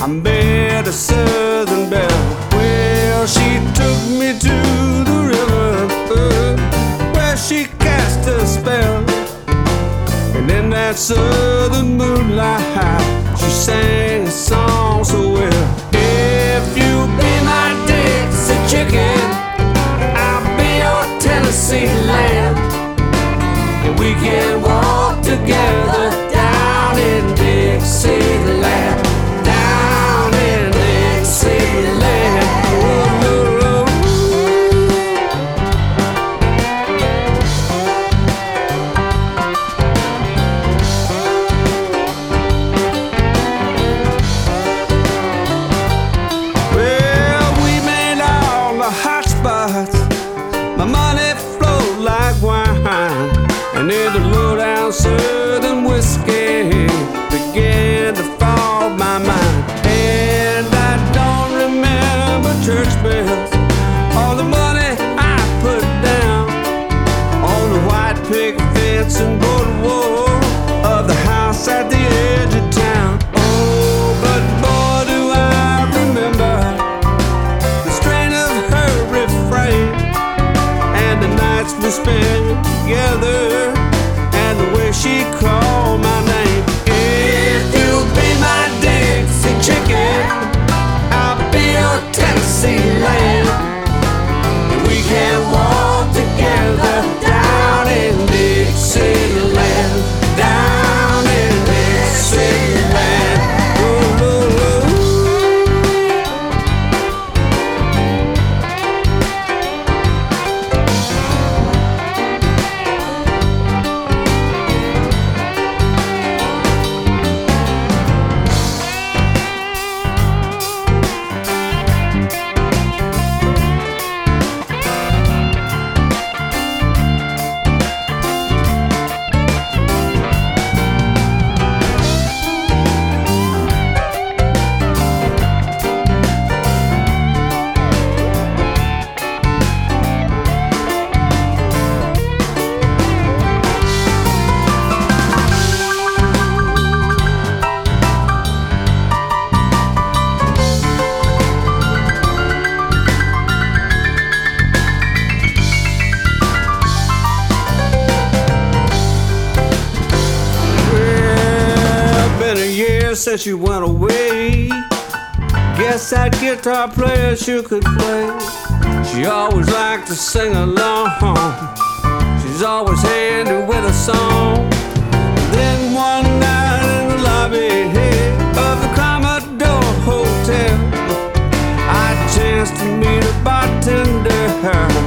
met a Southern belle. Well, she took me to the river, where she cast a spell. And in that southern moonlight, she sang a song so well. If you be my Dixie chicken, I'll be your Tennessee lamb, and we can walk together down in Dixieland, down in Dixieland. Oh, oh, oh. Well, we made all the hot spots. My money flowed like wine, and in the low-down southern whiskey began to fog my mind. And I don't remember church bells, all the money I put down on the white picket fence and board wall of the house at the edge of town. Oh, but boy, do I remember the strain of her refrain, and the nights we spent together, and the way she called my name. If you be my Dixie chicken, I'll be your Tennessee lamb, and we can walk together down in Dixieland, down in Dixieland. Oh, oh, oh. Since you went away, guess that guitar player she could play. She always liked to sing along, she's always handy with a song. Then one night in the lobby of the Commodore Hotel, I chanced to meet a bartender